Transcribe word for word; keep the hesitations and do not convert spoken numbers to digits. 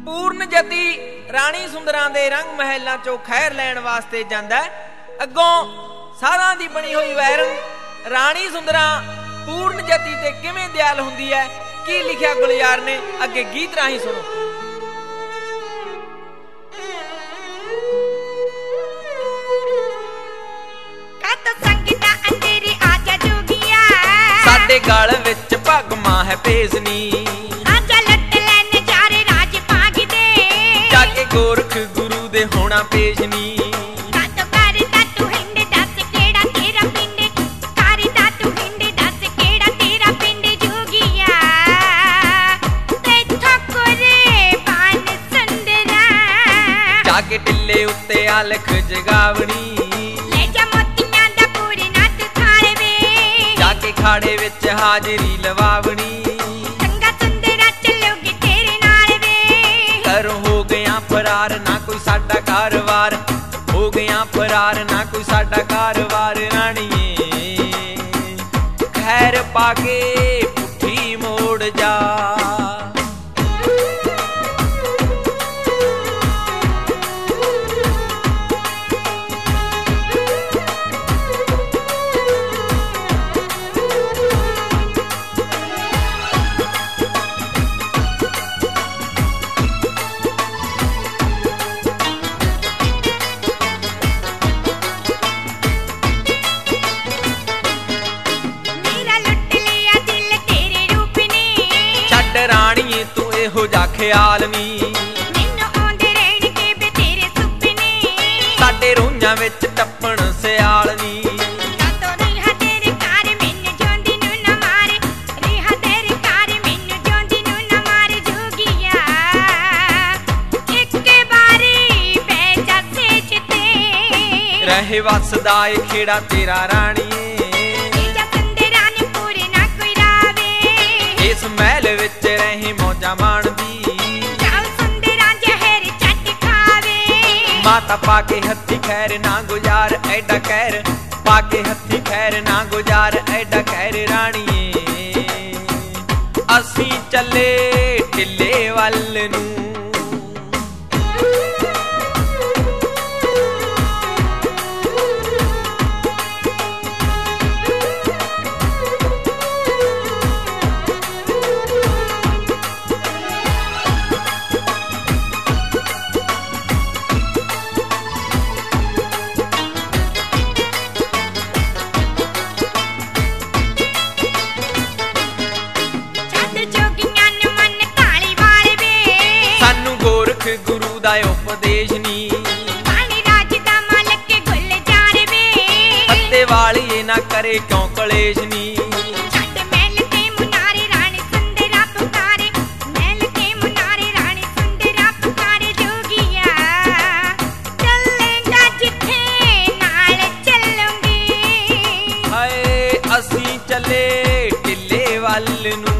पूर्ण जती राणी सुंदरां दे रंग महलों चों खैर लैण वास्ते जांदा है। अगों सारां दी बनी हुई वैरन राणी सुंदरां पूर्ण जती ते किवें दयाल हुंदी है, की लिखिया गुलजार ने, अगे गीत राही सुनो। साडे गल विच भगमां है भेजनी, आजा लट लै नजारे राज भाग दे, जाके गोरख गुरु दे होना भेजनी। कातो करदा तू हिंद दस केड़ा तेरा पिंड, करदा तू हिंद दस केड़ा तेरा पिंड जोगिया, तेथों कोरे बान सुंदरा, जाके टिल्ले उत्ते आलख जगावनी, ले जा मोतियां दा पूरी नत थाले वे, जाके खाड़े विच हाजरी लवावनी। चंगा सुंदरा चलोगे तेरे नाल वे, घरों हो गया फरार ना कोई साडा कारवार, हो गया फरार ना कोई साडा कारवार। राणीए खैर पाके पुठी मोड़ जा, राणीए तू एहो जा ख्याल नी, मैनू आउंदे रहणगे वे तेरे सुपने, साडे रोइयां विच टप्पण सियाल नी। कातो रिहा तेरे कार मैनू जोंदी नू ना मारे, रिहा तेरे कार मैनू जोंदी नू ना मारे जोगिया, इक्के बारी बैठ जा सेज ते, रहे वसदा ए खेड़ा तेरा राणीए, जा सुंदरा ने पूरे ना कोई रावे, इस महल विच रहे मौजा माणदी, जाओ सुंदरा जहर चट खावे, माता पाके हथी खैर ना गुजार ऐडा खैर, पाके हथी खैर ना गुजार ऐडा खैर। राणीए असी चले टिल्ले वल नू, गुरु दा उपदेश नी, पानी राज दा मालक के गुल जार वे, हत्ते वाली ना करे क्यों कलेश नी। छड़ महल ते मुनारे रानी सुंदरा पुकारे, महल ते मुनारे रानी सुंदरा पुकारे जोगिया, चलेगा जिथे नाल चलूंगी, हाय असी चले टिल्ले वल नू।